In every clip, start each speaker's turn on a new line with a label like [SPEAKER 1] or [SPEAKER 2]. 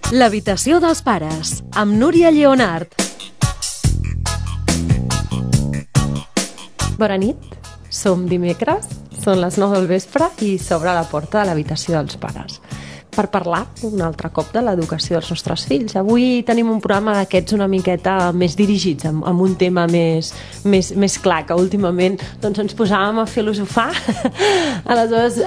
[SPEAKER 1] L'habitació dels pares, amb Núria Lleonart. Bona nit, som dimecres, són les 9 del vespre i s'obre la porta de l'habitació dels pares per parlar un altre cop de l'educació dels nostres fills. Avui tenim un programa d'aquests una miqueta més dirigits, amb un tema més clar, que últimament doncs, ens posàvem a filosofar. Aleshores,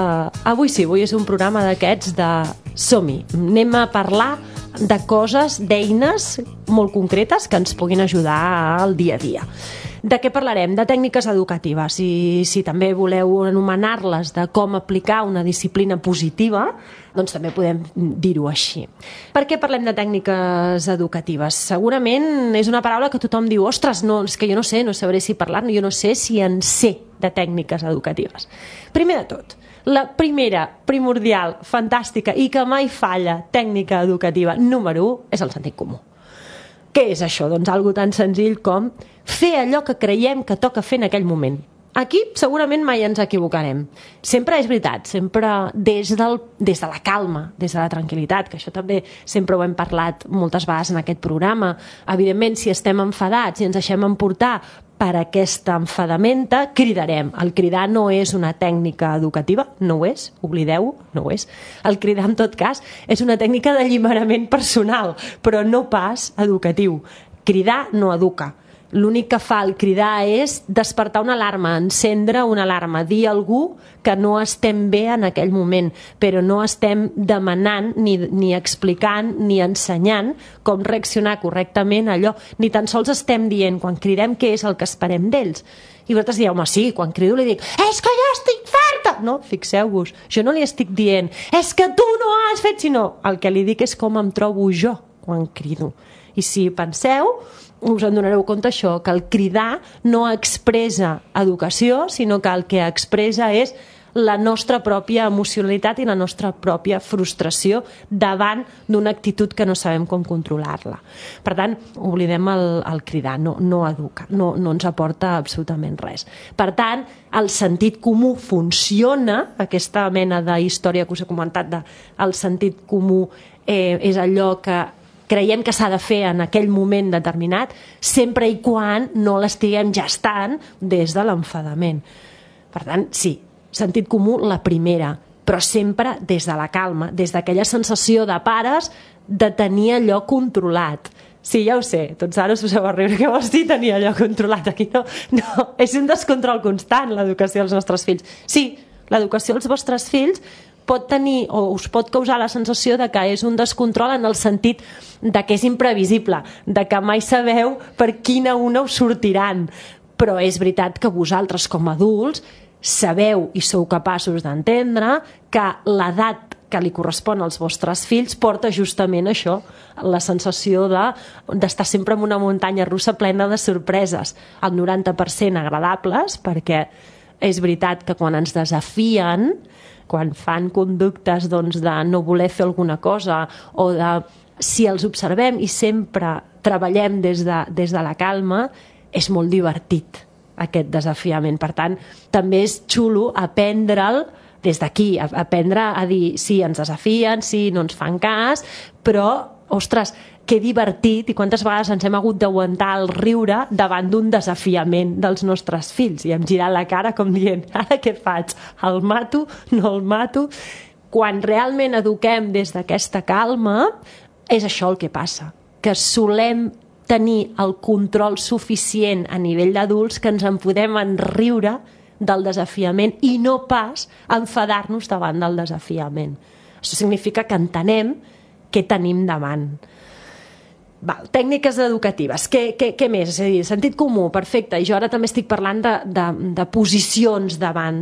[SPEAKER 1] avui és un programa d'aquests de som-hi, anem a parlar de coses, d'eines molt concretes que ens puguin ajudar al dia a dia. De què parlarem? De tècniques educatives, i si també voleu anomenar-les de com aplicar una disciplina positiva, doncs també podem dir-ho així. Per què parlem de tècniques educatives? Segurament és una paraula que tothom diu, ostres, no, és que jo no sé, no sabré si parlar-ne, jo no sé si en sé de tècniques educatives. Primer de tot, la primera, primordial, fantàstica i que mai falla tècnica educativa número 1 és el sentit comú. Què és això? Doncs algo tan senzill com fer allò que creiem que toca fer en aquell moment. Aquí segurament mai ens equivocarem. Sempre és veritat, sempre des de la calma, des de la tranquil·litat, que això també sempre ho hem parlat moltes vegades en aquest programa. Evidentment, si estem enfadats i ens deixem emportar per aquesta enfadamenta, cridarem. El cridar no és una tècnica educativa, no ho és, oblideu-ho, no ho és. El cridar, en tot cas, és una tècnica d'alliberament personal, però no pas educatiu. Cridar no educa. L'únic que fa el cridar és despertar una alarma, encendre una alarma, dir a algú que no estem bé en aquell moment, però no estem demanant, ni explicant, ni ensenyant com reaccionar correctament a allò, ni tan sols estem dient quan cridem què és el que esperem d'ells. I vosaltres dieu, home, sí, quan crido li dic, és que jo estic farta! No, fixeu-vos, jo no li estic dient, és que tu no has fet, sinó el que li dic és com em trobo jo quan crido. I si penseu, us en donareu compte això, que el cridar no expressa educació, sinó que el que expressa és la nostra pròpia emocionalitat i la nostra pròpia frustració davant d'una actitud que no sabem com controlar-la. Per tant, oblidem el cridar, no educa, no ens aporta absolutament res. Per tant, el sentit comú funciona, aquesta mena d'història que us he comentat, el sentit comú és allò que creiem que s'ha de fer en aquell moment determinat, sempre i quan no l'estiguem gestant des de l'enfadament. Per tant, sí, sentit comú la primera, però sempre des de la calma, des d'aquella sensació de pares de tenir allò controlat. Sí, ja ho sé, tots ara us poseu a riure, què vols dir tenir allò controlat? Aquí no, és un descontrol constant l'educació dels nostres fills. Sí, l'educació dels vostres fills pot tenir o us pot causar la sensació de que és un descontrol en el sentit de que és imprevisible, de que mai sabeu per quina una us sortiran. Però és veritat que vosaltres com a adults sabeu i sou capaços d'entendre que l'edat que li correspon als vostres fills porta justament això, la sensació d'estar sempre en una muntanya russa plena de sorpreses, el 90% agradables, perquè és veritat que quan ens desafien, quan fan conductes de no voler fer alguna cosa o de si els observem i sempre treballem des de la calma, és molt divertit aquest desafiament. Per tant, també és xulo aprendre'l des d'aquí, aprendre a dir sí, ens desafien, sí, no ens fan cas, però, ostres, que divertit i quantes vegades ens hem hagut d'aguantar el riure davant d'un desafiament dels nostres fills i hem girat la cara com dient, ara què faig? El mato? No el mato? Quan realment eduquem des d'aquesta calma, és això el que passa, que solem tenir el control suficient a nivell d'adults que ens en podem enriure del desafiament i no pas enfadar-nos davant del desafiament. Això significa que entenem què tenim davant. Tècniques educatives, què més? És a dir, sentit comú, perfecte, i jo ara també estic parlant de posicions davant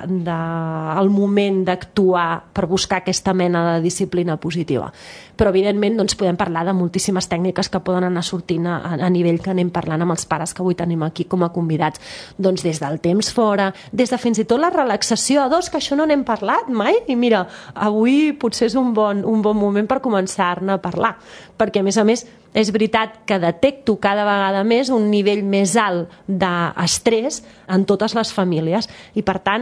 [SPEAKER 1] del moment d'actuar per buscar aquesta mena de disciplina positiva. Però evidentment podem parlar de moltíssimes tècniques que poden anar sortint a nivell que anem parlant amb els pares que avui tenim aquí com a convidats, doncs des del temps fora, des de fins i tot la relaxació a dos, que això no n'hem parlat mai, i mira, avui potser és un bon moment per començar-ne a parlar, perquè a més és veritat que detecto cada vegada més un nivell més alt d'estrès en totes les famílies i per tant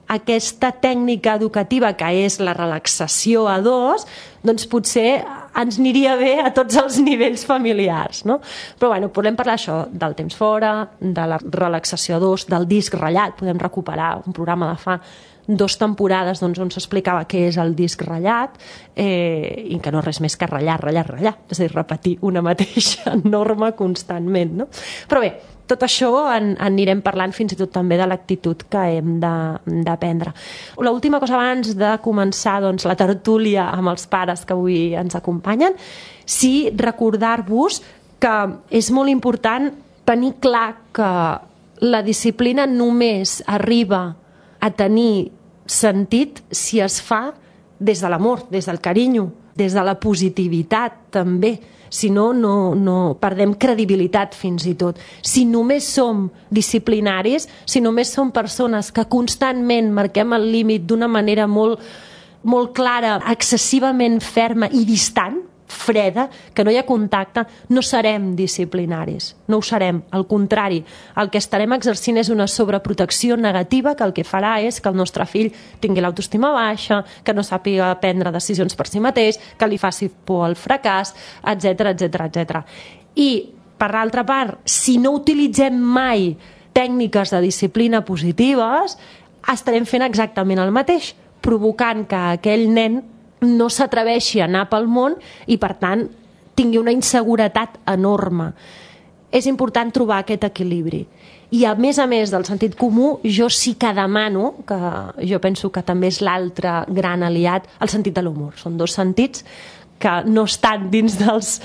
[SPEAKER 1] aquesta tècnica educativa que és la relaxació a dos, doncs potser ens aniria bé a tots els nivells familiars, no? Però bueno, podem parlar això del temps fora, de la relaxació a dos, del disc ratllat. Podem recuperar un programa de fa 2 temporades on s'explicava què és el disc ratllat, i que no és res més que ratllar, és a dir, repetir una mateixa norma constantment, no? Però bé, tot això en anirem parlant, fins i tot també de l'actitud que hem d'aprendre. L'última cosa abans de començar la tertúlia amb els pares que avui ens acompanyen, sí recordar-vos que és molt important tenir clar que la disciplina només arriba a tenir sentit si es fa des de l'amor, des del carinyo, des de la positivitat també. Si no, no perdem credibilitat fins i tot. Si només som disciplinaris, si només som persones que constantment marquem el límit d'una manera molt, molt clara, excessivament ferma i distant, freda, que no hi ha contacte, no serem disciplinaris, no ho serem. Al contrari, el que estarem exercint és una sobreprotecció negativa que el que farà és que el nostre fill tingui l'autoestima baixa, que no sàpiga prendre decisions per si mateix, que li faci por al fracàs, etc. I, per l'altra part, si no utilitzem mai tècniques de disciplina positives, estarem fent exactament el mateix, provocant que aquell nen no s'atreveixi a anar pel món i, per tant, tingui una inseguretat enorme. És important trobar aquest equilibri. I, a més del sentit comú, jo sí que demano, que jo penso que també és l'altre gran aliat, el sentit de l'humor. Són 2 sentits que no estan dins els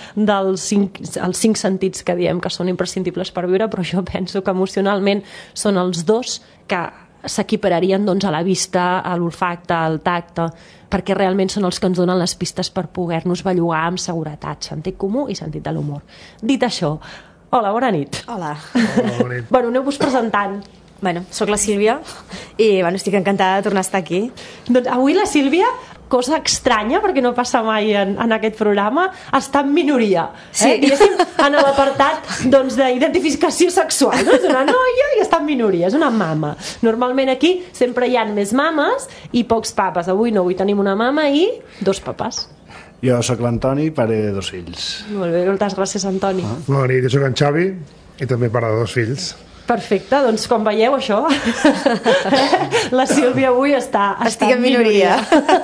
[SPEAKER 1] 5 sentits que diem que són imprescindibles per viure, però jo penso que emocionalment són els 2 que s'equipararien a la vista, a l'olfacte, al tacte, perquè realment són els que ens donen les pistes per poder-nos bellugar amb seguretat, sentit comú i sentit de l'humor. Dit això, hola, bona nit.
[SPEAKER 2] Hola.
[SPEAKER 3] Bona nit.
[SPEAKER 1] Bueno, aneu-vos presentant.
[SPEAKER 2] Bueno, soc la Sílvia i estic encantada de tornar a estar aquí.
[SPEAKER 1] Doncs avui la Sílvia, cosa estranya, perquè no passa mai en aquest programa, està en minoria.
[SPEAKER 2] Sí.
[SPEAKER 1] Diguéssim, en l'apartat d'identificació sexual. No? És una noia i està en minoria, és una mama. Normalment aquí sempre hi ha més mames i pocs papes. Avui no, avui tenim una mama i 2 papes.
[SPEAKER 3] Jo sóc l'Antoni, pare de 2 fills.
[SPEAKER 1] Molt bé, moltes gràcies, Antoni.
[SPEAKER 3] Bona nit, jo sóc en Xavi i també pare de 2 fills.
[SPEAKER 1] Perfecte, doncs com veieu això, la Sílvia avui està
[SPEAKER 2] Estic en minoria.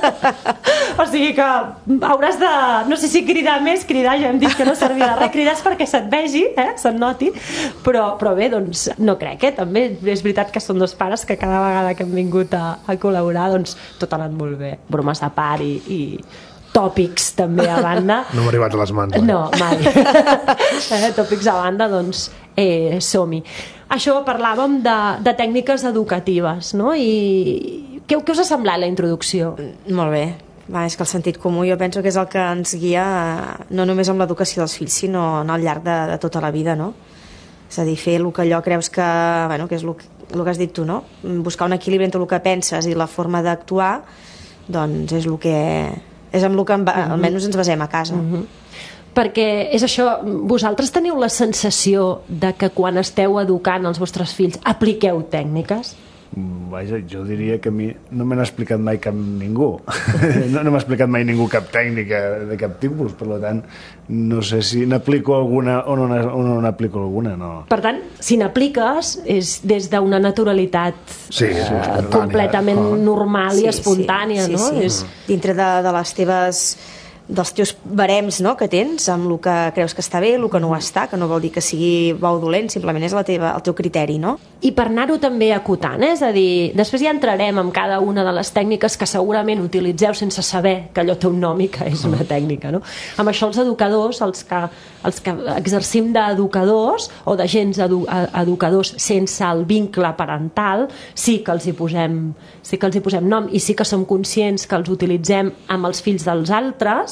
[SPEAKER 1] O sigui que hauràs de, no sé si cridar més, cridar ja hem dit que no servirà de res, cridaràs perquè se't vegi, se't noti, però bé, doncs no crec, també és veritat que són 2 pares que cada vegada que hem vingut a col·laborar, doncs tot ha anat molt bé, bromes a part i tòpics també a banda.
[SPEAKER 3] No m'ha arribat a les mans.
[SPEAKER 1] No, mai. Tòpics a banda, doncs som-hi. Això parlàvem de tècniques educatives, no? I què us ha semblat la introducció?
[SPEAKER 2] Molt bé. És que el sentit comú jo penso que és el que ens guia no només amb l'educació dels fills, sinó al llarg de tota la vida, no? És a dir, fer el que allò creus que és el que has dit tu, no? Buscar un equilibri entre el que penses i la forma d'actuar, doncs és el que és amb el que almenys ens basem a casa.
[SPEAKER 1] Perquè és això, vosaltres teniu la sensació de que quan esteu educant els vostres fills apliqueu tècniques?
[SPEAKER 3] Vaja, jo diria que a mi no me n'ha explicat mai cap ningú. No m'ha explicat mai ningú cap tècnica de cap tipus, per tant, no sé si n'aplico alguna o no n'aplico alguna, no.
[SPEAKER 1] Per tant, si n'apliques és des d'una naturalitat completament normal i espontània, no?
[SPEAKER 2] Dintre de les teves dels teus barems, no?, que tens, amb el que creus que està bé, el que no ho està, que no vol dir que sigui bo o dolent, simplement és el teu criteri, no?
[SPEAKER 1] I per anar-ho també acotant, és a dir, després ja entrarem en cada una de les tècniques que segurament utilitzeu sense saber que allò té un nom i que és una tècnica, no? Amb això els educadors, els que exercim d'educadors o d'agents educadors sense el vincle parental, sí que els hi posem nom i sí que som conscients que els utilitzem amb els fills dels altres,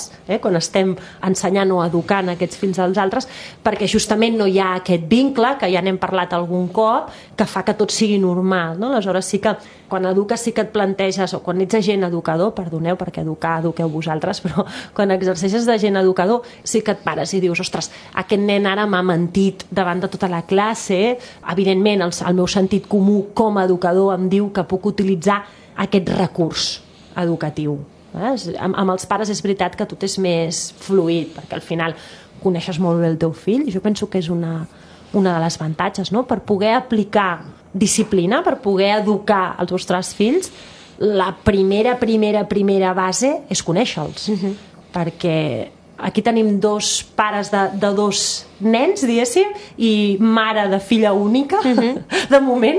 [SPEAKER 1] pares, quan estem ensenyant o educant aquests fills als altres, perquè justament no hi ha aquest vincle, que ja n'hem parlat algun cop, que fa que tot sigui normal, no? Aleshores sí que quan eduques sí que et planteges, o quan ets agent educador, perdoneu, perquè eduqueu vosaltres, però quan exerceixes d'agent educador sí que et pares i dius, ostres, aquest nen ara m'ha mentit davant de tota la classe, evidentment el meu sentit comú com a educador em diu que puc utilitzar aquest recurs educatiu. Amb els pares és veritat que tot és més fluid, perquè al final coneixes molt bé el teu fill, i jo penso que és una de les avantatges, no? Per poder aplicar disciplina, per poder educar els vostres fills, la primera base és conèixer-los, perquè aquí tenim dos pares de dos nens, diguéssim, i mare de filla única, de moment.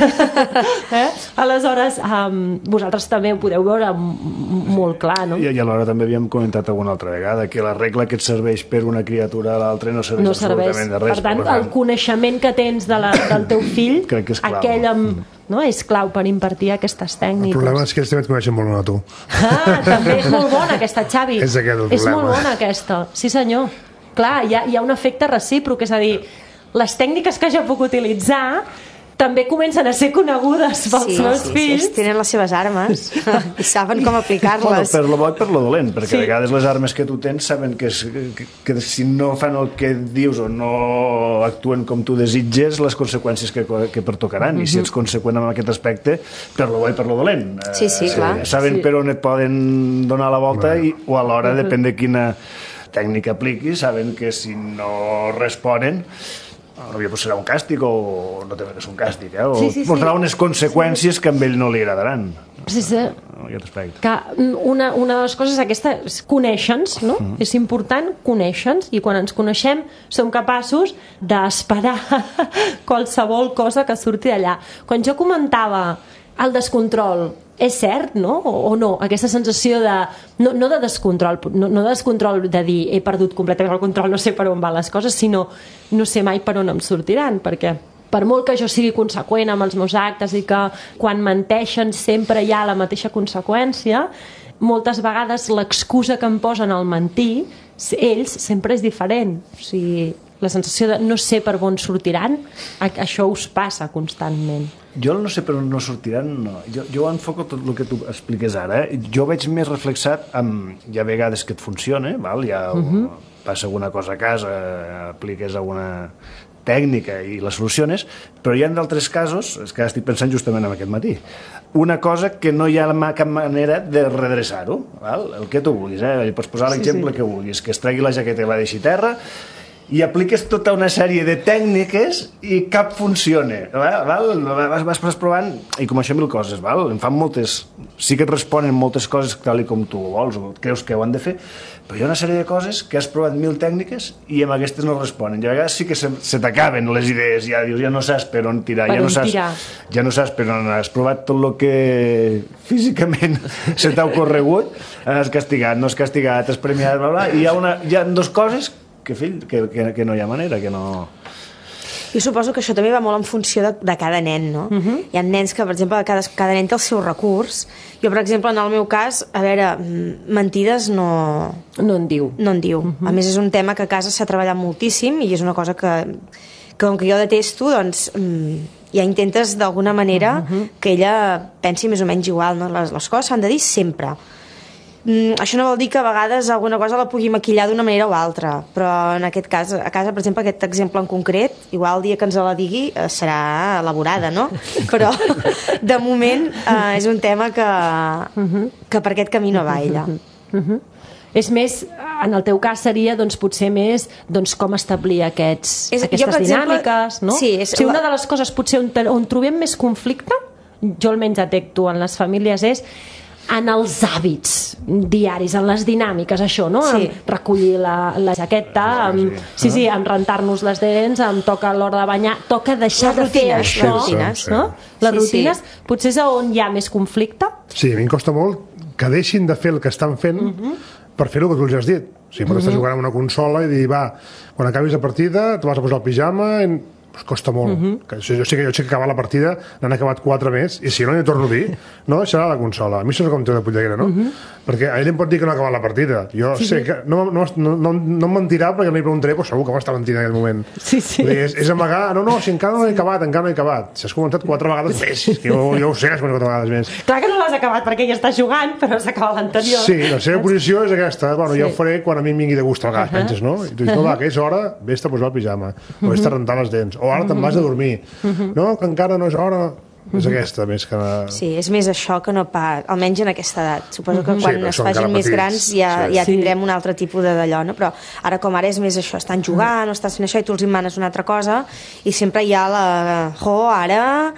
[SPEAKER 1] Aleshores, vosaltres també ho podeu veure molt clar, no?
[SPEAKER 3] I alhora també havíem comentat alguna altra vegada que la regla que et serveix per una criatura a l'altra no serveix absolutament de res.
[SPEAKER 1] Per tant, el coneixement que tens del teu fill, aquell és clau per impartir aquestes tècniques.
[SPEAKER 4] El problema és que ells també et coneixen molt bé a tu.
[SPEAKER 1] També és molt bona aquesta, Xavi.
[SPEAKER 4] És aquest el problema.
[SPEAKER 1] És molt bona aquesta, sí senyor. Clar, hi ha un efecte recíproc, és a dir, les tècniques que jo puc utilitzar també comencen a ser conegudes pels meus fills.
[SPEAKER 2] Sí, tenen les seves armes i saben com aplicar-les.
[SPEAKER 3] Bueno, per lo bo i per lo dolent, perquè a vegades les armes que tu tens saben que si no fan el que dius o no actuen com tu desitges, les conseqüències que pertocaran, i si ets conseqüent en aquest aspecte, per lo bo i per lo dolent.
[SPEAKER 2] Sí, clar.
[SPEAKER 3] Saben per on et poden donar la volta o alhora, depèn de quina tècnica apliquis, saben que si no responen potser serà un càstig o no té que ser un càstig, o posarà unes conseqüències que a ell no li agradaran.
[SPEAKER 1] Sí. Que una de les coses aquesta és conèixer-nos, no? És important conèixer-nos, i quan ens coneixem som capaços d'esperar qualsevol cosa que surti d'allà. Quan jo comentava el descontrol, és cert, no? O no? Aquesta sensació de... No de descontrol, no de descontrol de dir he perdut completament el control, no sé per on van les coses, sinó no sé mai per on em sortiran, perquè per molt que jo sigui conseqüent amb els meus actes i que quan menteixen sempre hi ha la mateixa conseqüència, moltes vegades l'excusa que em posen al mentir, ells sempre és diferent. O sigui, la sensació de no sé per on sortiran, això us passa constantment.
[SPEAKER 3] Jo no sé per on no sortiran, no. Jo enfoco tot el que tu expliques ara. Jo veig més reflexat hi ha vegades que et funciona, passa alguna cosa a casa, apliques alguna tècnica i la soluciones, però hi ha d'altres casos, és que ara estic pensant justament en aquest matí, una cosa que no hi ha cap manera de redreçar-ho, el que tu vulguis, pots posar l'exemple que vulguis, que es tregui la jaqueta i la deixi terra, i apliques tota una sèrie de tècniques i cap funciona, vas provant, i com això mil coses, en fan moltes, sí que et responen moltes coses tal com tu vols o creus que ho han de fer, però hi ha una sèrie de coses que has provat mil tècniques i amb aquestes no responen, i a vegades sí que se t'acaben les idees, ja no saps per on tirar, ja no saps per on has provat tot el que físicament se t'ha ocorregut, has castigat, no has castigat, has premiat, i hi ha dues coses que no hi ha manera, que no...
[SPEAKER 2] Jo suposo que això també va molt en funció de cada nen, no? Hi ha nens que, per exemple, cada nen té el seu recurs. Jo, per exemple, en el meu cas, a veure, mentides no en diu. A més, és un tema que a casa s'ha treballat moltíssim i és una cosa que com que jo detesto, doncs ja intentes d'alguna manera que ella pensi més o menys igual, no? Les coses s'han de dir sempre. Això no vol dir que a vegades alguna cosa la pugui maquillar d'una manera o altra, però en aquest cas, a casa, per exemple, aquest exemple en concret, igual el dia que ens la digui serà elaborada, no? Però de moment és un tema que per aquest camí no va ella.
[SPEAKER 1] És més, en el teu cas seria doncs, potser més com establir aquestes dinàmiques, no?
[SPEAKER 2] Sí,
[SPEAKER 1] si una de les coses potser on trobem més conflicte, jo almenys detecto en les famílies, és en els hàbits diaris, en les dinàmiques, això, no? Sí. Recollir la jaqueta, amb rentar-nos les dents, toca a l'hora de banyar, toca deixar de fer això. Les rutines, potser és on hi ha més conflicte.
[SPEAKER 4] Sí, a mi em costa molt que deixin de fer el que estan fent per fer el que tu els has dit. O sigui, pots estar jugant amb una consola i dir, va, quan acabis la partida te vas a posar el pijama, costa molt. Jo sé que acabar la partida n'han acabat 4 més, i si no n'hi torno a dir, no deixarà la consola. A mi això és com té de polleguera, no? Perquè a ell em pot dir que no ha acabat la partida. Jo sé que no em mentirà, perquè no li preguntaré, però segur que m'està mentint en aquell moment. És amagar, no, si encara no he acabat. Si has comentat 4 vegades més, jo ho sé que has comentat 4 vegades més.
[SPEAKER 1] Clar que no l'has acabat perquè ja estàs jugant, però has acabat l'anterior.
[SPEAKER 4] Sí, la seva posició és aquesta. Bueno, ja ho faré quan a mi em vingui de gust, a vegades penses, no? I tu dius, no, va, que és hora, vés-te a posar el pijama, o vés-te a rentar les dents, o ara te'n vas a dormir. No, que encara no és hora. És aquesta, més que...
[SPEAKER 2] Sí, és més això que no pas, almenys en aquesta edat. Suposo que quan es facin més grans ja tindrem un altre tipus d'allò, no? Però ara com ara és més això, estan jugant o estàs fent això i tu els manes una altra cosa i sempre hi ha ara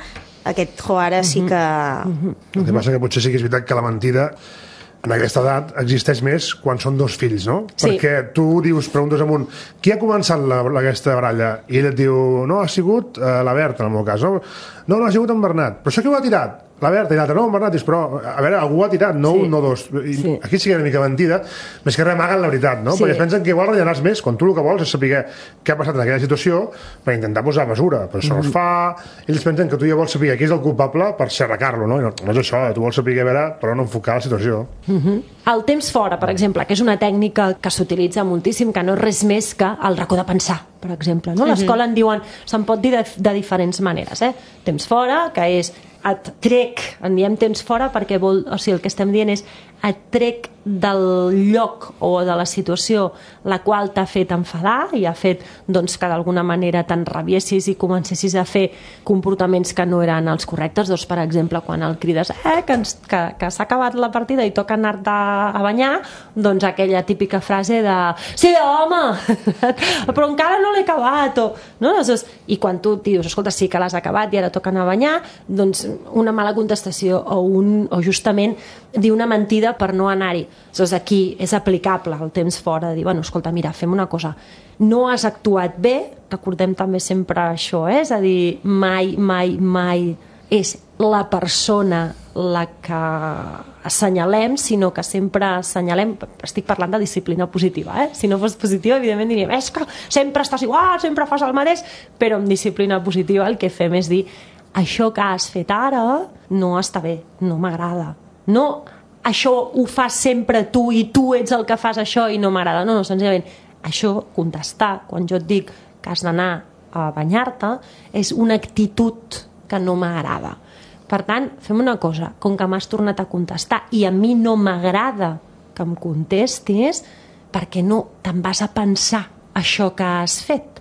[SPEAKER 2] sí que...
[SPEAKER 4] El que passa que potser sí que és veritat que la mentida en aquesta edat existeix més quan són 2 fills, no? Perquè tu preguntes amunt, qui ha començat aquesta baralla? I ell et diu, no, ha sigut la Berta, en el meu cas, no? No, ha sigut en Bernat. Però això qui ho ha tirat? La Berta i l'altra, no, en Bernat. Dius, però, a veure, algú ha tirat, no un, no 2. Aquí sí que hi ha una mica mentida, més que remaguen la veritat, no? Perquè es pensen que igual rellenar més, quan tu el que vols és saber què ha passat en aquella situació per intentar posar mesura, però això no es fa. Ells pensen que tu ja vols saber qui és el culpable per xerracar-lo, no? No és això, tu vols saber per on enfocar la situació.
[SPEAKER 1] El temps fora, per exemple, que és una tècnica que s'utilitza moltíssim, que no és res més que el racó de pensar, per exemple. No? A l'escola en diuen, se'n pot dir de diferents maneres. Temps fora, que és et trec, en diem temps fora perquè el que estem dient és et trec del lloc o de la situació la qual t'ha fet enfadar i ha fet doncs, que d'alguna manera t'enrabiessis i comencessis a fer comportaments que no eren els correctes. Doncs, per exemple, quan el crides que s'ha acabat la partida i toca anar-te a banyar, doncs aquella típica frase de sí, home, però encara no l'he acabat, no? I quan tu dius, escolta, sí que l'has acabat i ara toca anar a banyar, doncs una mala contestació o justament dir una mentida per no anar-hi. Doncs aquí és aplicable el temps fora, de dir, bueno, escolta, mira, fem una cosa, no has actuat bé, recordem també sempre això, és a dir, mai és la persona la que assenyalem, sinó que sempre assenyalem, estic parlant de disciplina positiva, si no fos positiva evidentment diríem, és que sempre estàs igual, sempre fas el mateix, però amb disciplina positiva el que fem és dir, això que has fet ara no està bé, no m'agrada, no això ho fas sempre tu i tu ets el que fas això i no m'agrada, no, senzillament això, contestar, quan jo et dic que has d'anar a banyar-te, és una actitud que no m'agrada. Per tant, fem una cosa, com que m'has tornat a contestar i a mi no m'agrada que em contestis, perquè no te'n vas a pensar això que has fet,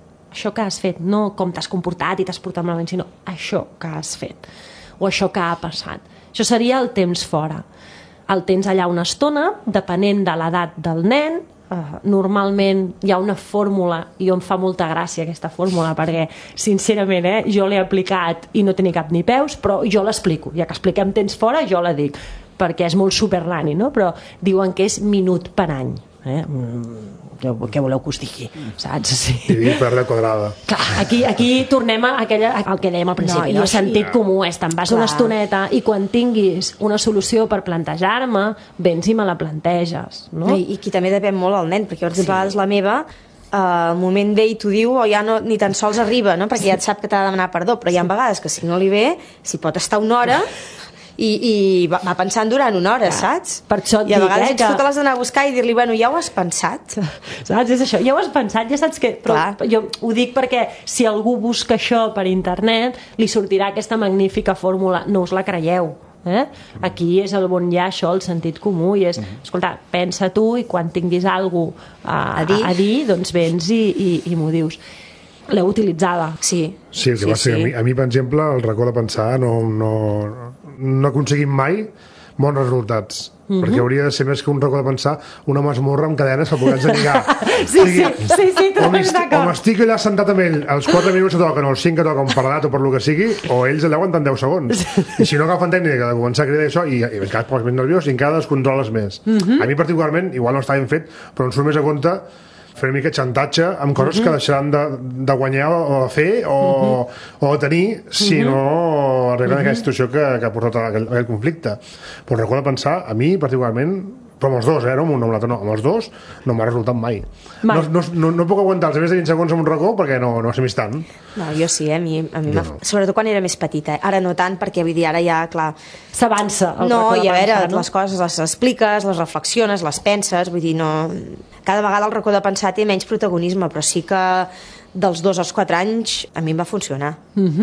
[SPEAKER 1] no com t'has comportat i t'has portat malament, sinó això que has fet o això que ha passat. Això seria el temps fora. El tens allà una estona, depenent de l'edat del nen. Normalment hi ha una fórmula, i em fa molta gràcia aquesta fórmula, perquè sincerament jo l'he aplicat i no tenia cap ni peus, però jo l'explico, ja que expliquem temps fora jo la dic, perquè és molt supernani, no? Però diuen que és minut per any. Què voleu que us digui, saps? Sí.
[SPEAKER 4] Dividir per la quadrada.
[SPEAKER 1] Clar, aquí tornem al que dèiem al principi, el sentit comú és, te'n vas una estoneta i quan tinguis una solució per plantejar-me, vens i me la planteges, no?
[SPEAKER 2] I aquí també depèn molt el nen, perquè per exemple, la meva el moment ve i t'ho diu o ja no, ni tan sols arriba, no? Perquè ja et sap que t'ha de demanar perdó, però hi ha vegades que si no li ve, si pot estar una hora i va pensant durant una hora, saps?
[SPEAKER 1] Per això et
[SPEAKER 2] i a
[SPEAKER 1] dic,
[SPEAKER 2] vegades tu te l'has d'anar a buscar i dir-li, bueno, ja ho has pensat,
[SPEAKER 1] saps? És això, ja ho has pensat, ja saps que... Però jo ho dic perquè si algú busca això per internet li sortirà aquesta magnífica fórmula, no us la creieu. Aquí és el bon ja això, el sentit comú, i és, escolta, pensa tu i quan tinguis alguna cosa a dir, doncs vens i m'ho dius. L'heu utilitzada.
[SPEAKER 2] Sí,
[SPEAKER 4] el que va ser a mi, per exemple, el racó de pensar no aconseguim mai bons resultats, perquè hauria de ser més que un racó de pensar una masmorra amb cadenes per poder-nos lligar.
[SPEAKER 1] Sí,
[SPEAKER 4] o m'estic allà sentat amb ell els 4 minuts que toquen o els 5 que toquen per l'edat o per lo que sigui, o ells allà aguanten 10 segons i si no agafen tècnica de començar a cridar això i encara et poses més nerviós i encara descontroles més. A mi particularment, igual no està ben fet, però em surt més a compte fer una mica xantatge amb coses que deixaran de guanyar o de fer o de tenir si no arreglen aquella situació que ha portat aquell conflicte. Però recordo pensar, a mi particularment però amb els dos, no amb un o amb l'altre, no, amb els dos no m'ha resultat mai. No puc aguantar els més de 20 segons en un racó perquè no s'ha vist tant.
[SPEAKER 2] No, jo sí, a mi sobretot quan era més petita, ara no tant, perquè vull dir, ara ja, clar,
[SPEAKER 1] s'avança el
[SPEAKER 2] no,
[SPEAKER 1] racó de
[SPEAKER 2] i a veure,
[SPEAKER 1] pensar, no?
[SPEAKER 2] les coses les expliques, les reflexiones, les penses, vull dir, no... Cada vegada el racó de pensar té menys protagonisme, però sí que dels 2 als 4 anys a mi em va funcionar.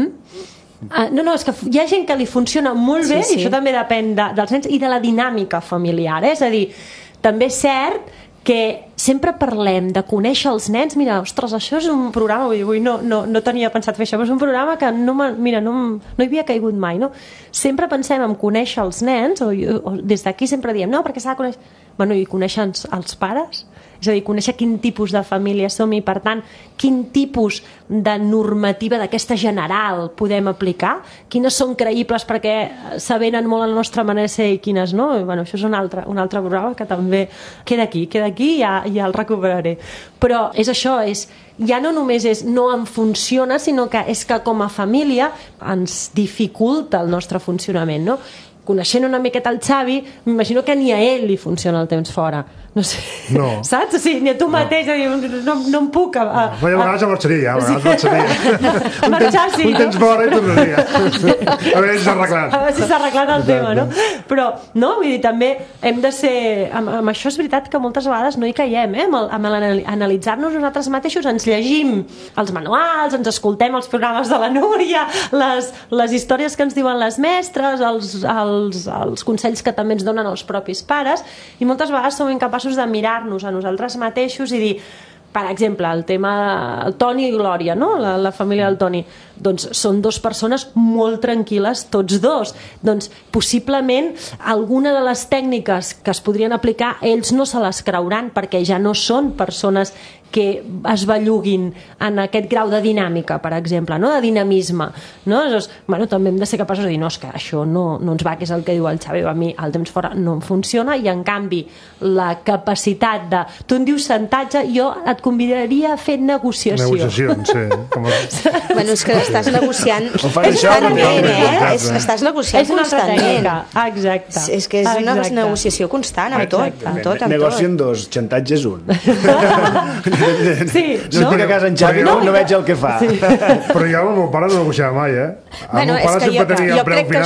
[SPEAKER 1] No, és que hi ha gent que li funciona molt bé, i això també depèn dels nens i de la dinàmica familiar, és a dir, també és cert que sempre parlem de conèixer els nens. Mira, ostres, això és un programa, avui no tenia pensat fer això, però és un programa que no hi havia caigut mai, no? Sempre pensem en conèixer els nens, o des d'aquí sempre diem, no, perquè s'ha de conèixer... Bueno, i conèixer els pares? És a dir, conèixer quin tipus de família som i, per tant, quin tipus de normativa d'aquesta general podem aplicar, quines són creïbles perquè s'avenen molt a la nostra manera de ser i quines no. I, bueno, això és un altre programa que també queda aquí i ja el recuperaré. Però és això, ja no només no em funciona, sinó que és que com a família ens dificulta el nostre funcionament, no? Coneixent una miqueta el Xavi, m'imagino que ni a ell li funciona el temps fora. No sé, saps? O sigui, ni a tu mateix, no em puc...
[SPEAKER 4] A vegades marxaria,
[SPEAKER 1] Marxar, sí,
[SPEAKER 4] un temps fora i tornaria. A veure si s'ha arreglat.
[SPEAKER 1] A veure si s'ha arreglat el tema, no? Però, no, vull dir, també hem de ser... Amb això és veritat que moltes vegades no hi caiem, amb analitzar-nos nosaltres mateixos, ens llegim els manuals, ens escoltem els programes de la Núria, les històries que ens diuen les mestres, els consells que també ens donen els propis pares, i moltes vegades som incapaços de mirar-nos a nosaltres mateixos i dir, per exemple, el tema el Toni i Glòria, no? La família del Toni, doncs són 2 persones molt tranquil·les, tots 2. Doncs possiblement alguna de les tècniques que es podrien aplicar ells no se les creuran perquè ja no són persones que es belluguin en aquest grau de dinàmica, per exemple, no? De dinamisme, no? Llavors, bueno, també hem de ser capaços de dir, no, és que això no ens va, que és el que diu el Xavi, a mi el temps fora no em funciona, i en canvi la capacitat de... Tu en dius sentatge, jo et convidaria a fer negociació.
[SPEAKER 4] Negociacions, sí.
[SPEAKER 2] Bueno, és que estàs negociant constantment, estàs negociant constantment.
[SPEAKER 1] Exacte.
[SPEAKER 2] És que és una negociació constant amb tot.
[SPEAKER 3] Negocien 2, xantatge és 1.
[SPEAKER 1] Sí,
[SPEAKER 3] no estic a casa en Xavi, no veig el que fa.
[SPEAKER 1] Sí.
[SPEAKER 4] Però jo amb el meu pare no negociava mai,
[SPEAKER 2] Bueno, és que jo crec que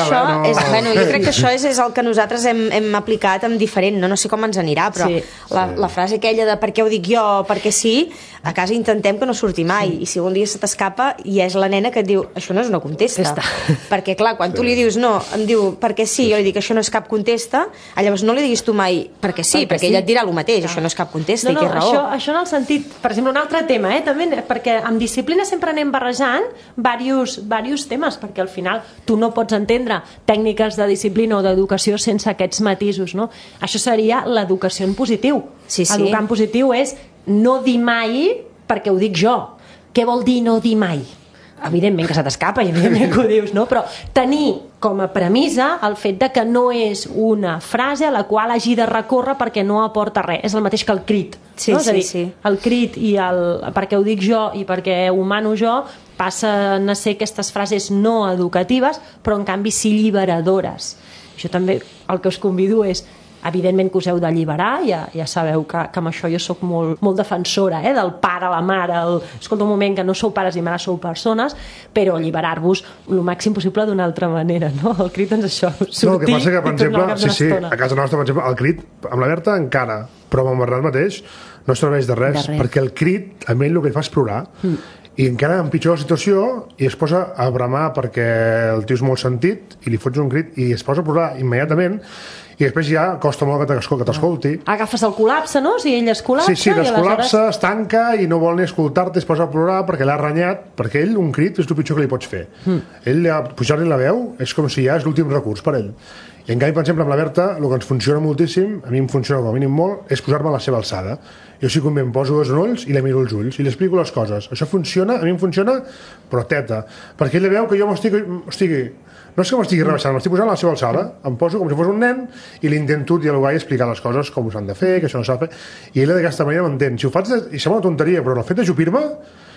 [SPEAKER 2] això és el que nosaltres hem aplicat en diferent, no sé com ens anirà, però la frase aquella de per què ho dic jo, perquè sí, a casa intentem que no surti mai, i si algun dia se t'escapa i és la nena que et diu, això no és una contesta, perquè clar, quan tu li dius no, em diu perquè sí, jo li dic això no és cap contesta, llavors no li diguis tu mai perquè sí, perquè ella et dirà el mateix, això no és cap contesta, i té raó.
[SPEAKER 1] Això en el sentit, per exemple, un altre tema, també, perquè amb disciplina sempre anem barrejant diversos temes, perquè al final tu no pots entendre tècniques de disciplina o d'educació sense aquests matisos, no? Això seria l'educació en positiu. Educar en positiu és no dir mai perquè ho dic jo. Què vol dir no dir mai? Evidentment que se t'escapa i evidentment que ho dius, no? Però tenir com a premissa el fet de que no és una frase a la qual hagi de recórrer perquè no aporta res. És el mateix que el crit. No? És a dir, el crit i el perquè ho dic jo i perquè ho mano jo passen a ser aquestes frases no educatives, però en canvi sí lliberadores. Això també el que us convido és, evidentment que us heu d'alliberar, ja sabeu que amb això jo sóc molt defensora del pare, la mare, escolta un moment que no sou pares i mares, sou persones, però alliberar-vos el màxim possible d'una altra manera, no? El crit és això, sortir
[SPEAKER 4] el que passa que, per exemple,
[SPEAKER 1] a
[SPEAKER 4] casa nostra, per exemple, el crit amb la Berta encara, però amb el Bernat mateix no serveix de res, perquè el crit a ell el que et fa és plorar, i encara empitjor la situació i es posa a bramar perquè el tio és molt sentit i li fots un crit i es posa a plorar immediatament, i després ja costa molt que t'escolti.
[SPEAKER 1] Agafes el col·lapse, no? Si ell es col·lapsa...
[SPEAKER 4] Sí, descol·lapsa, es tanca i no vol ni escoltar-te, es posa a plorar perquè l'ha renyat, perquè ell un crit és el pitjor que li pots fer. Ell, pujar-li la veu, és com si ja és l'últim recurs per ell. I en canvi, per exemple, amb la Berta, el que ens funciona moltíssim, a mi em funciona com a mínim molt, és posar-me a la seva alçada. Jo sí que em poso dos ulls i la miro els ulls i li explico les coses. Això funciona, a mi em funciona, però teta. Perquè ell veu que jo no és que m'estigui rebaixant, m'estic posant a la seva alçada, em poso com si fos un nen i li intento dialogar i explicar les coses com s'han de fer, que això no s'ha de fer, i ell d'aquesta manera m'entén. Si ho faig, i sembla una tonteria, però el fet d'ajupir-me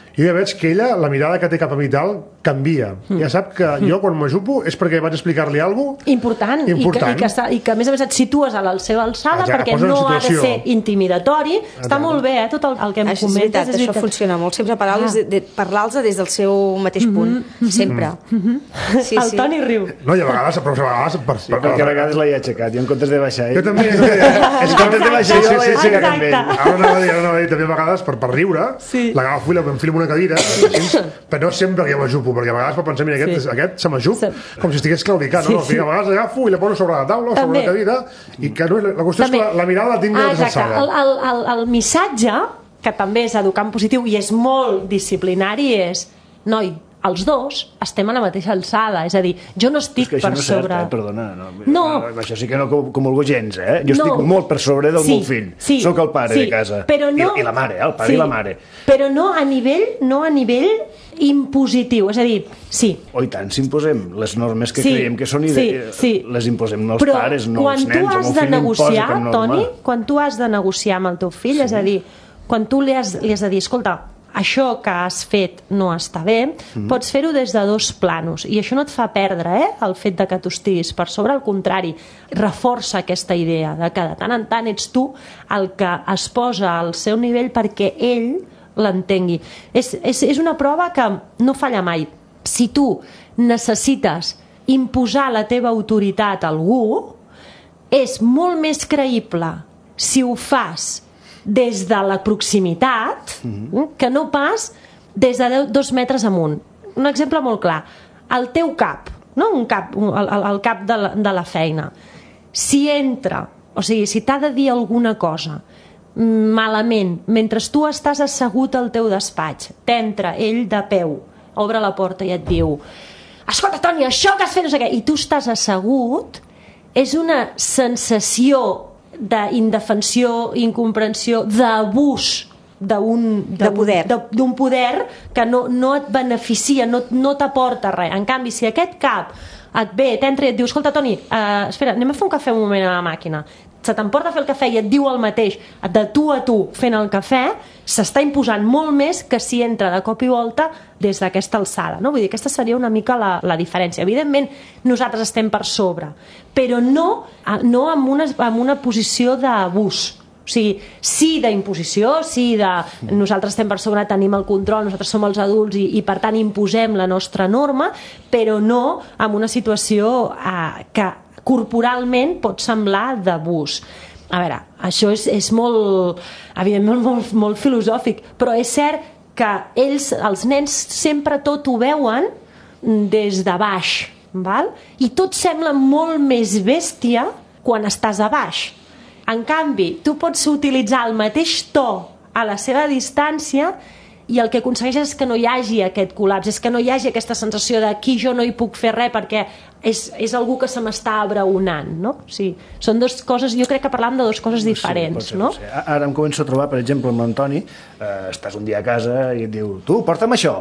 [SPEAKER 4] jo ja veig que ella, la mirada que té cap a mi tal, canvia. Ja sap que jo, quan m'ajupo, és perquè vaig explicar-li alguna cosa
[SPEAKER 1] important. I que a més et situes a la seva alçada, perquè no ha de ser intimidatori. Està molt bé, tot el que em comentes.
[SPEAKER 2] És veritat, això funciona molt. Sempre parlar-los des del seu mateix punt. Sempre.
[SPEAKER 1] El Toni riu.
[SPEAKER 4] No, i a vegades,
[SPEAKER 3] perquè a vegades l'he aixecat, jo en comptes de baixar ell.
[SPEAKER 4] Jo també.
[SPEAKER 3] En comptes de baixar jo l'he aixecat amb ell.
[SPEAKER 4] Ara anava a dir també a vegades, per riure, l'agafo i l'enfilo en una cadira, però no sempre que jo m'ajupo, perquè a vegades pot pensar, mira, aquest se m'ajup com si estigués claudicant, no? A vegades l'agafo i la poso sobre la taula o sobre la cadira, i que la qüestió és que la mirada la tingui desalçada.
[SPEAKER 1] El missatge, que també és educar en positiu i és molt disciplinari, és, noi, els dos estem a la mateixa alçada, és a dir, jo no estic per sobre...
[SPEAKER 3] És que això no és cert, perdona. No. Això sí que no comulgo gens, Jo estic molt per sobre del meu fill. Soc el pare de casa. I la mare, el pare i la mare.
[SPEAKER 1] Però no a nivell impositiu, és a dir,
[SPEAKER 3] Oh, i tant, si imposem les normes que creiem que són les imposem als pares, no als nens.
[SPEAKER 1] Però quan tu has de negociar, Toni, quan tu has de negociar amb el teu fill, és a dir, quan tu li has de dir, escolta, això que has fet no està bé, pots fer-ho des de dos planos, i això no et fa perdre el fet de que tu estiguis per sobre, al contrari, reforça aquesta idea de que de tant en tant ets tu el que es posa al seu nivell perquè ell l'entengui. És una prova que no falla mai. Si tu necessites imposar la teva autoritat a algú, és molt més creïble si ho fas des de la proximitat que no pas des de 2 metres amunt. Un exemple molt clar, el teu cap, el cap de la feina, si entra, o sigui, si t'ha de dir alguna cosa malament, mentre tu estàs assegut al teu despatx, t'entra ell de peu, obre la porta i et diu, escolta, Toni, això que has fet no sé què, i tu estàs assegut, és una sensació d'indefensió, incomprensió, d'abús d'un poder que no et beneficia, no t'aporta res. En canvi, si aquest cap et ve, t'entra i et diu, escolta, Toni, espera, anem a fer un cafè un moment a la màquina, se t'emporta a fer el cafè i et diu el mateix de tu a tu fent el cafè, s'està imposant molt més que si entra de cop i volta des d'aquesta alçada, no? Vull dir, aquesta seria una mica la diferència. Evidentment, nosaltres estem per sobre, però no amb una posició d'abús. O sigui, sí d'imposició, sí de nosaltres estem per sobre, tenim el control, nosaltres som els adults i per tant imposem la nostra norma, però no amb una situació que corporalment pot semblar d'abús. A veure, això és molt, evidentment, molt filosòfic, però és cert que els nens sempre tot ho veuen des de baix, val? I tot sembla molt més bèstia quan estàs a baix. En canvi, tu pots utilitzar el mateix to a la seva distància i el que aconsegueix és que no hi hagi aquest col·lapse, és que no hi hagi aquesta sensació de aquí jo no hi puc fer res perquè és algú que se m'està abraonant, no? O sigui, són dues coses, jo crec que parlàvem de dues coses diferents, no?
[SPEAKER 3] Ara em començo a trobar, per exemple, amb l'Antoni, estàs un dia a casa i et diu, tu, porta'm això.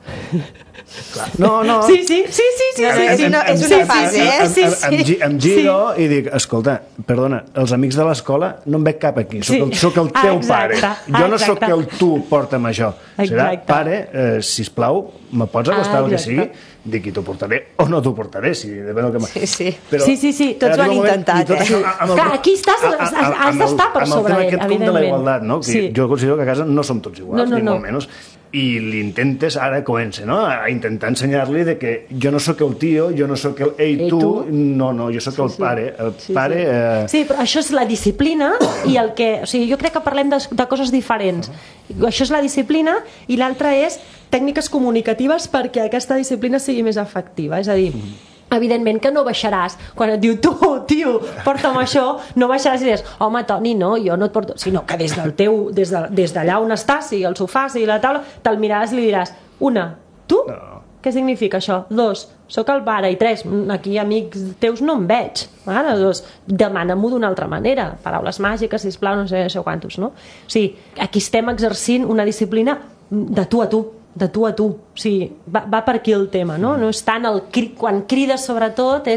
[SPEAKER 3] No.
[SPEAKER 1] Sí.
[SPEAKER 2] És una fase,
[SPEAKER 3] Em giro i dic, escolta, perdona, els amics de l'escola no em veig cap aquí, soc el teu pare. Jo no soc el tu, porta'm això. Serà, pare, sisplau, me pots acostar el que sigui? Dic, i t'ho portaré o no t'ho portaré, depèn del que...
[SPEAKER 1] Sí. Tots ho han intentat, Clar, aquí has d'estar per sobre ell, evidentment. Amb el tema aquest punt de la igualtat, no? Jo considero que a casa no som tots iguals, ni molt menys. I l'intentes, ara comença, no? A intentar ensenyar-li de que jo no sóc el tio, jo no sóc el ei tu, no, jo sóc el pare. Sí, però això és la disciplina i el que... O sigui, jo crec que parlem de coses diferents. Això és la disciplina i l'altra és tècniques comunicatives perquè aquesta disciplina sigui més efectiva. És a dir, evidentment que no baixaràs quan et diu tu, tio, porta'm això, no baixaràs i diràs, home, Toni, no, jo no et porto, sinó que des d'allà on estàs, sigui el sofà, sigui la taula, te'l miraràs i li diràs, 1, tu? Què significa això? 2, sóc el pare, i 3, aquí amics teus no em veig. 2, demana-m'ho d'una altra manera, paraules màgiques, sisplau, no sé quantos, no? O sigui, aquí estem exercint una disciplina de tu a tu, de tu a tu. O sigui, va per aquí el tema, no? No és tant quan crides, sobretot, és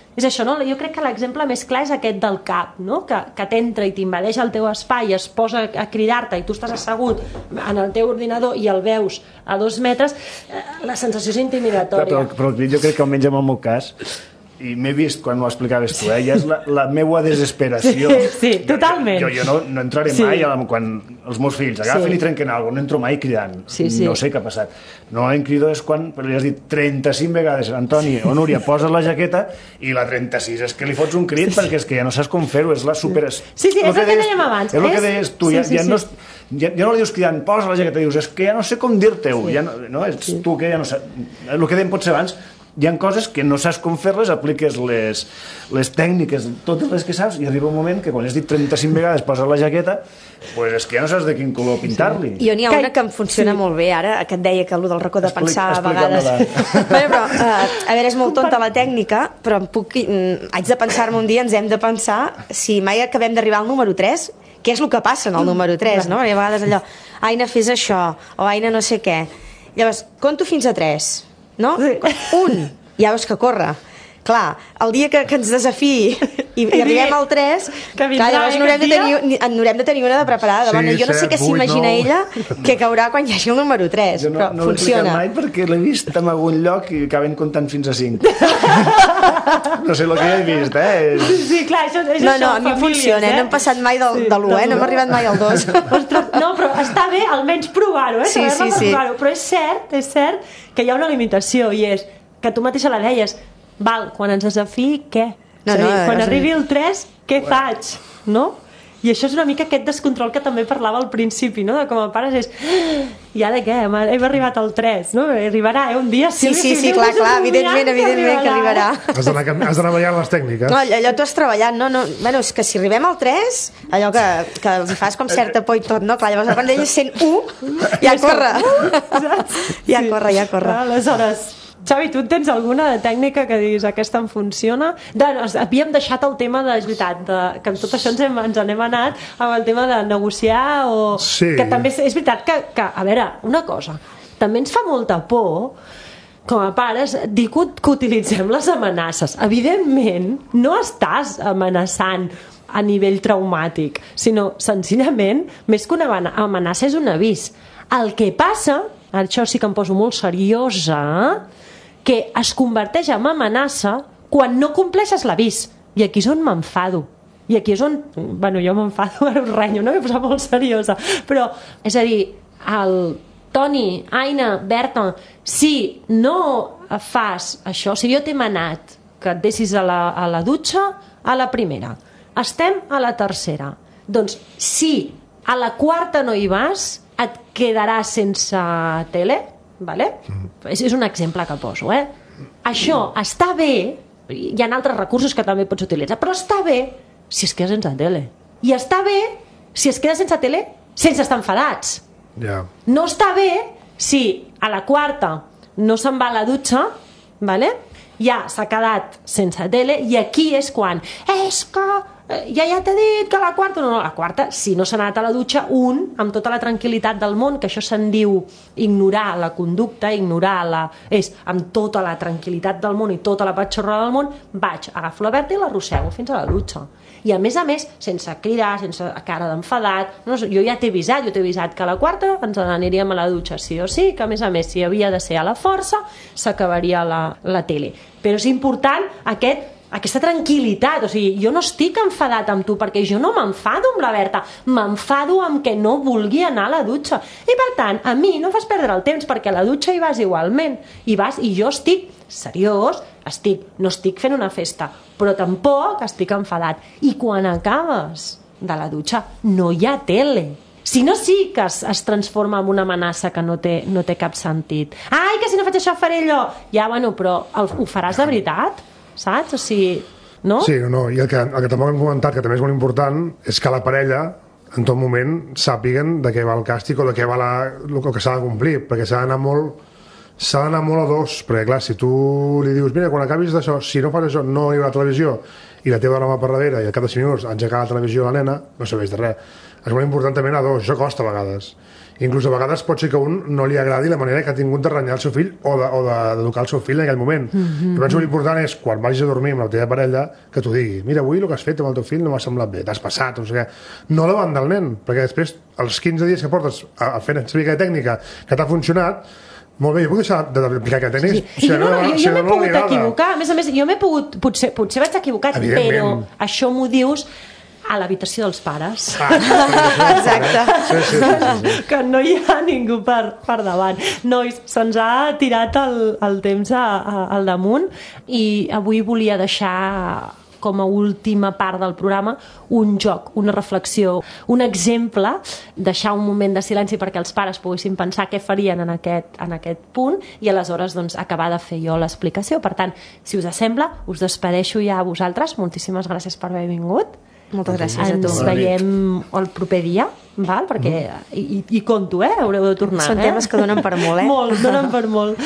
[SPEAKER 1] és això, no? Jo crec que l'exemple més clar és aquest del cap, no? Que t'entra i t'invadeix el teu espai, es posa a cridar-te i tu estàs assegut en el teu ordinador i el veus a 2 metres, la sensació és intimidatòria.
[SPEAKER 3] Però jo crec que almenys en el meu cas, i m'he vist quan ho explicaves tu, ja és la meua desesperació.
[SPEAKER 1] Sí, totalment.
[SPEAKER 3] Jo no entraré mai quan els meus fills agafen i trenquen alguna cosa, no entro mai cridant. No sé què ha passat. Normalment crido és quan, però li has dit 35 vegades, Antoni o Núria, posa la jaqueta, i la 36 és que li fots un crit perquè és que ja no saps com fer-ho, és la super...
[SPEAKER 1] Sí, és el que dèiem abans.
[SPEAKER 3] És el que deies tu, ja no li dius cridant, posa la jaqueta, dius, és que ja no sé com dir-te-ho, és tu que ja no saps... El que dèiem potser abans, hi ha coses que no saps com fer-les, apliques les tècniques, totes les que saps, i arriba un moment que quan has dit 35 vegades posa la jaqueta, pues és que ja no saps de quin color pintar-li.
[SPEAKER 2] Jo n'hi ha una que em funciona molt bé, ara, que et deia que allò del racó de pensar a vegades... Però, a veure, és molt tonta la tècnica, però haig de pensar-me un dia, ens hem de pensar, si mai acabem d'arribar al número 3, què és el que passa en el número 3, no? I a vegades allò, Aina, fes això, o Aina no sé què. Llavors, conto fins a 3, no? Un, ja veus que corre. Clar, el dia que ens desafiï i arribem al 3, llavors n'haurem de tenir una de preparada. Jo no sé què s'imagina ella que caurà quan hi hagi el número 3, però
[SPEAKER 3] no
[SPEAKER 2] funciona.
[SPEAKER 3] No l'he explicat mai perquè l'he vist en algun lloc i acaben comptant fins a 5. No sé el que he vist,
[SPEAKER 1] Sí, clar, això és
[SPEAKER 2] no, a mi funciona, no hem passat mai de l'1, no hem arribat mai al 2.
[SPEAKER 1] Ostres, no, però està bé almenys provar-ho,
[SPEAKER 2] Sí.
[SPEAKER 1] Però és cert que hi ha una limitació, i és que tu mateixa la deies, val, quan ens desafiï, què? Quan arribi el 3, què faig? No? I això és una mica aquest descontrol que també parlava al principi, no? De com a pares és, ja de què? Hem arribat al 3, no? Arribarà, un dia...
[SPEAKER 2] Sí, clar, evidentment que arribarà.
[SPEAKER 4] Has d'anar ballant les tècniques.
[SPEAKER 2] No, allò t'ho has treballat, no? Bueno, és que si arribem al 3, allò que els fas com certa por i tot, no? Clar, llavors quan ella sent 1, ja corre. Ja corre.
[SPEAKER 1] Aleshores... Xavi, tu tens alguna tècnica que diguis aquesta em funciona? Havíem deixat el tema de, és veritat, que amb tot això ens n'hem anat amb el tema de negociar o...
[SPEAKER 4] Sí.
[SPEAKER 1] Que també és veritat que, a veure, una cosa, també ens fa molta por com a pares dir que utilitzem les amenaces. Evidentment, no estàs amenaçant a nivell traumàtic, sinó senzillament, més que una amenaça és un avís. El que passa, això sí que em poso molt seriosa, que es converteix en amenaça quan no compleixes l'avís. I aquí és on m'enfado. I aquí és on... Bueno, jo m'enfado, ara us renyo, no? M'he posat molt seriosa. Però, és a dir, el Toni, Aina, Berta, si no fas això, si jo t'he manat que et deixis a la dutxa a la primera, estem a la tercera, doncs si a la quarta no hi vas, et quedaràs sense tele, vale? És un exemple que poso, Això està bé, hi ha altres recursos que també pots utilitzar, però està bé si es queda sense tele. I està bé si es queda sense tele sense estar enfadats. No està bé si a la quarta no se'n va a la dutxa, vale? Ja s'ha quedat sense tele, i aquí és quan és que ja t'he dit que la quarta... No, la quarta, si no s'ha anat a la dutxa, amb tota la tranquil·litat del món, que això se'n diu ignorar la conducta, és amb tota la tranquil·litat del món i tota la patxorra del món, agafo la Berta i l'arrossego fins a la dutxa. I a més, sense cridar, sense cara d'enfadat, jo ja t'he avisat que a la quarta ens aniríem a la dutxa sí o sí, que a més, si havia de ser a la força, s'acabaria la tele. Però és important aquesta tranquil·litat, o sigui, jo no estic enfadat amb tu, perquè jo no m'enfado amb la Berta, m'enfado amb que no vulgui anar a la dutxa, i per tant, a mi no fas perdre el temps, perquè a la dutxa hi vas igualment, i jo estic seriós, no estic fent una festa, però tampoc estic enfadat, i quan acabes de la dutxa no hi ha tele. Si no, sí que es transforma en una amenaça que no té cap sentit. Ai, que si no faig això faré allò. Ja, bueno, però ho faràs de veritat? Saps? O sigui, no?
[SPEAKER 4] Sí, no, i el que tampoc hem comentat, que també és molt important, és que la parella en tot moment sàpiguen de què va el càstig o de què va el que s'ha de complir, perquè s'ha d'anar molt a dos, perquè clar, si tu li dius, mira, quan acabis d'això, si no fas això no hi haurà televisió, i la teva dona va per darrere i al cap de 5 minuts ha engegat la televisió a la nena, no serveix de res. és molt important també anar a dos, això costa a vegades. Inclús a vegades pot ser que a un no li agradi la manera que ha tingut de renyar el seu fill o d'educar el seu fill en aquell moment. Jo penso que l'important és, quan vagis a dormir amb la teva parella, que t'ho digui, mira, avui el que has fet amb el teu fill no m'ha semblat bé, t'has passat, o sigui, no davant del nen, perquè després, els 15 dies que portes a fer servir aquella tècnica que t'ha funcionat, molt bé, jo puc deixar d'aplicar aquella tècnica?
[SPEAKER 1] Sí. Jo m'he pogut equivocar, a més, jo m'he pogut, potser vaig equivocat, però això m'ho dius a l'habitació dels pares.
[SPEAKER 2] Exacte.
[SPEAKER 4] Sí.
[SPEAKER 1] Que no hi ha ningú per davant. Nois, se'ns ha tirat el temps al damunt i avui volia deixar com a última part del programa un joc, una reflexió, un exemple, deixar un moment de silenci perquè els pares poguessin pensar què farien en aquest punt i aleshores doncs, acabar de fer jo l'explicació. Per tant, si us sembla, us despedeixo ja a vosaltres. Moltíssimes gràcies per haver vingut.
[SPEAKER 2] Moltes gràcies a tu.
[SPEAKER 1] Ens veiem el proper dia, val? Perquè i conto, haureu de tornar.
[SPEAKER 2] Són temes que donen per molt,
[SPEAKER 1] Molt, donen per molt.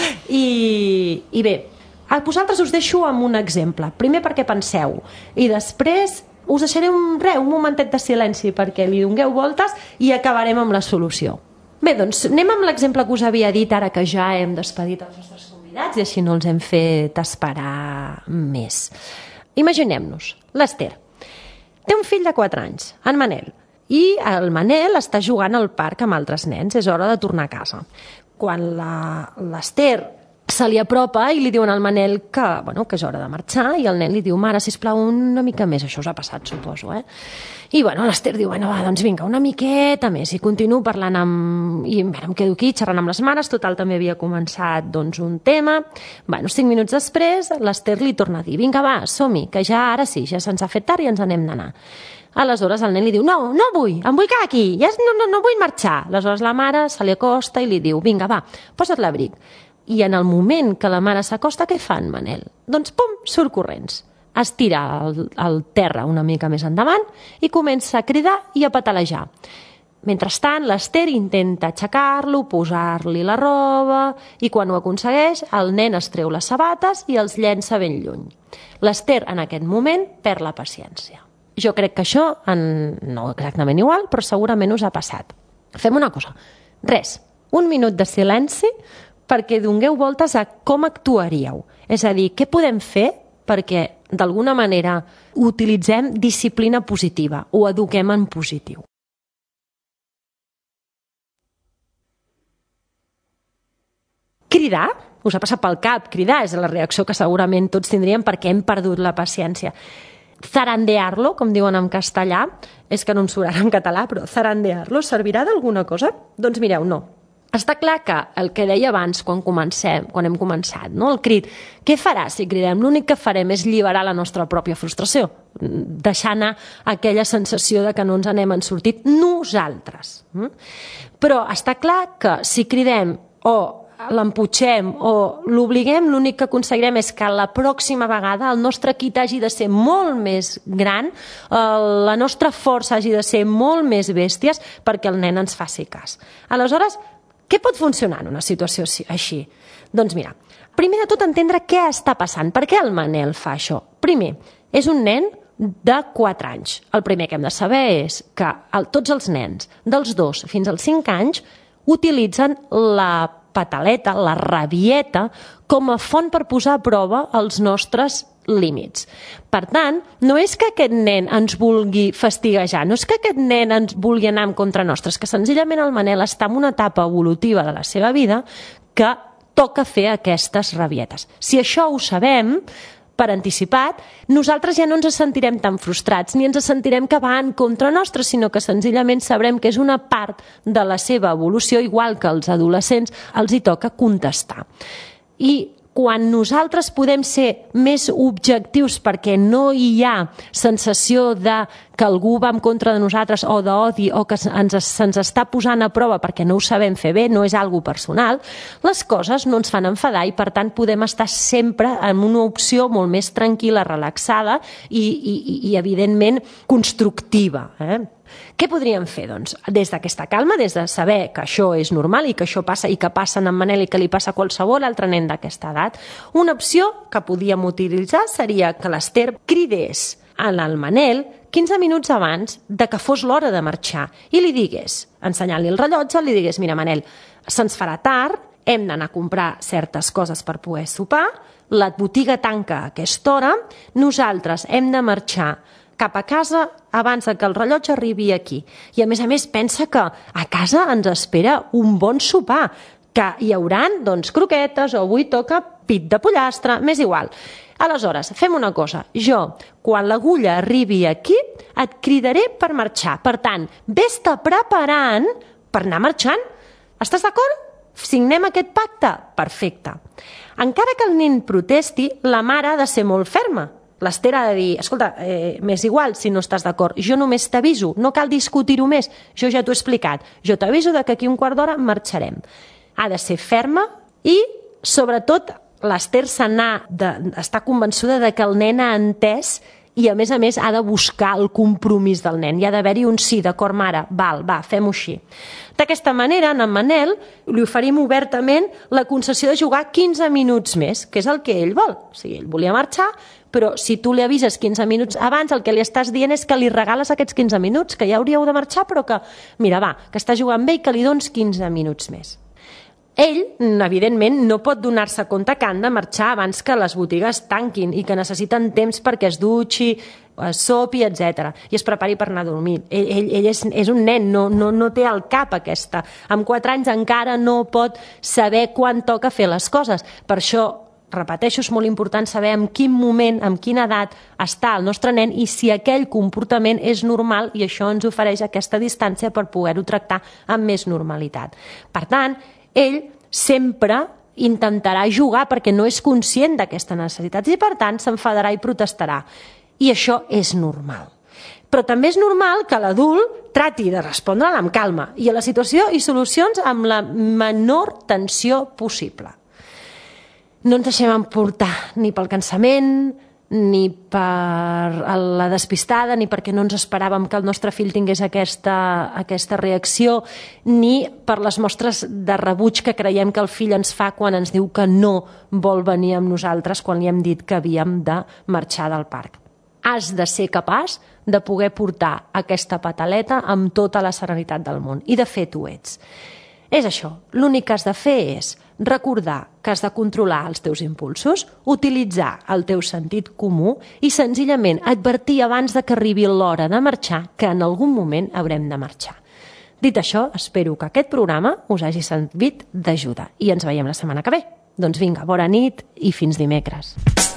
[SPEAKER 1] I bé, a vosaltres us deixo amb un exemple. Primer perquè penseu, i després us deixaré un momentet de silenci perquè li dongueu voltes i acabarem amb la solució. Bé, doncs anem amb l'exemple que us havia dit ara que ja hem despedit els nostres convidats i així no els hem fet esperar més. Imaginem-nos, l'Ester té un fill de 4 anys, en Manel, i el Manel està jugant al parc amb altres nens, és hora de tornar a casa. Quan l'Ester se li apropa i li diuen al Manel que és hora de marxar i el nen li diu, mare, sisplau, una mica més, això us ha passat, suposo, I l'Ester diu, va, doncs vinga, una miqueta més, i continuo parlant i em quedo aquí xerrant amb les mares, total, també havia començat un tema. 5 minuts després, l'Ester li torna a dir, vinga, va, som-hi, que ja ara sí, ja se'ns ha fet tard i ens n'hem d'anar. Aleshores el nen li diu, no vull, em vull quedar aquí, no vull marxar. Aleshores la mare se li acosta i li diu, vinga, va, posa't l'abric. I en el moment que la mare s'acosta, què fa en Manel? Doncs, pum, surt corrents. Es tira al terra una mica més endavant i comença a cridar i a patalejar. Mentrestant, l'Ester intenta aixecar-lo, posar-li la roba i quan ho aconsegueix, el nen es treu les sabates i els llença ben lluny. L'Ester, en aquest moment, perd la paciència. Jo crec que això, no exactament igual, però segurament us ha passat. Fem una cosa. Res, 1 minut de silenci perquè dongueu voltes a com actuaríeu. És a dir, què podem fer perquè, d'alguna manera, utilitzem disciplina positiva o eduquem en positiu. Cridar? Us ha passat pel cap? Cridar és la reacció que segurament tots tindríem perquè hem perdut la paciència. Zarandear-lo, com diuen en castellà, és que no em surt en català, però zarandear-lo servirà d'alguna cosa? Doncs mireu, no. Està clar que el que deia abans quan hem començat, no? El crit, què farà si cridem? L'únic que farem és alliberar la nostra pròpia frustració, deixar anar aquella sensació de que no ens n'hem sortit nosaltres. Però està clar que si cridem o l'emputxem o l'obliguem, l'únic que aconseguirem és que la pròxima vegada el nostre kit hagi de ser molt més gran, la nostra força hagi de ser molt més bèsties perquè el nen ens faci cas. Aleshores, què pot funcionar en una situació així? Doncs mira, primer de tot entendre què està passant. Per què el Manel fa això? Primer, és un nen de 4 anys. El primer que hem de saber és que tots els nens dels 2 fins als 5 anys utilitzen la pataleta, la rabieta, com a font per posar a prova els nostres límits. Per tant, no és que aquest nen ens vulgui fastiguejar, no és que aquest nen ens vulgui anar en contra nostra, és que senzillament el Manel està en una etapa evolutiva de la seva vida que toca fer aquestes rabietes. Si això ho sabem per anticipat, nosaltres ja no ens sentirem tan frustrats ni ens sentirem que va en contra nostra, sinó que senzillament sabrem que és una part de la seva evolució, igual que als adolescents els hi toca contestar. I quan nosaltres podem ser més objectius perquè no hi ha sensació de que algú va en contra de nosaltres o d'odi o que se'ns està posant a prova perquè no ho sabem fer bé, no és algo personal, les coses no ens fan enfadar i per tant podem estar sempre en una opció molt més tranquil·la, relaxada i evidentment constructiva. Què podríem fer, doncs? Des d'aquesta calma, des de saber que això és normal i que això passa i que passa en Manel i que li passa a qualsevol altre nen d'aquesta edat, una opció que podíem utilitzar seria que l'Ester cridés al Manel 15 minuts abans de que fos l'hora de marxar i li digués, ensenyant-li el rellotge, li digués, mira, Manel, se'ns farà tard, hem d'anar a comprar certes coses per poder sopar, la botiga tanca a aquesta hora, nosaltres hem de marxar cap a casa abans que el rellotge arribi aquí. I a més, pensa que a casa ens espera un bon sopar, que hi hauran croquetes o avui toca pit de pollastre, m'és igual. Aleshores, fem una cosa. Jo, quan l'agulla arribi aquí, et cridaré per marxar. Per tant, vés-te preparant per anar marxant. Estàs d'acord? Signem aquest pacte? Perfecte. Encara que el nen protesti, la mare ha de ser molt ferma. L'Ester ha de dir, escolta, m'és igual si no estàs d'acord, jo només t'aviso, no cal discutir-ho més, jo ja t'ho he explicat, jo t'aviso que aquí un quart d'hora marxarem. Ha de ser ferma i, sobretot, l'Ester està convençuda que el nen ha entès i, a més, ha de buscar el compromís del nen. Hi ha d'haver-hi un sí, d'acord, mare, va, fem-ho així. D'aquesta manera, en Manel li oferim obertament la concessió de jugar 15 minuts més, que és el que ell vol. O sigui, ell volia marxar, però si tu li avises 15 minuts abans, el que li estàs dient és que li regales aquests 15 minuts, que ja hauríeu de marxar, però que, mira, que està jugant bé i que li dones 15 minuts més. Ell, evidentment, no pot donar-se compte que han de marxar abans que les botigues tanquin i que necessiten temps perquè es dutxi, es sopi, etc. I es prepari per anar a dormir. Ell és un nen, no té al cap aquesta. Amb 4 anys encara no pot saber quan toca fer les coses. Per això, repeteixo, és molt important saber en quin moment, en quina edat està el nostre nen i si aquell comportament és normal, i això ens ofereix aquesta distància per poder-ho tractar amb més normalitat. Per tant, ell sempre intentarà jugar perquè no és conscient d'aquesta necessitat i, per tant, s'enfadarà i protestarà. I això és normal. Però també és normal que l'adult trati de respondre-la amb calma i a la situació i solucions amb la menor tensió possible. No ens deixem emportar ni pel cansament, ni per la despistada, ni perquè no ens esperàvem que el nostre fill tingués aquesta reacció, ni per les mostres de rebuig que creiem que el fill ens fa quan ens diu que no vol venir amb nosaltres quan li hem dit que havíem de marxar del parc. Has de ser capaç de poder portar aquesta pataleta amb tota la serenitat del món. I de fet ho ets. És això, l'únic que has de fer és recordar que has de controlar els teus impulsos, utilitzar el teu sentit comú i senzillament advertir abans de que arribi l'hora de marxar que en algun moment haurem de marxar. Dit això, espero que aquest programa us hagi servit d'ajuda i ens veiem la setmana que ve. Doncs vinga, bona nit i fins dimecres.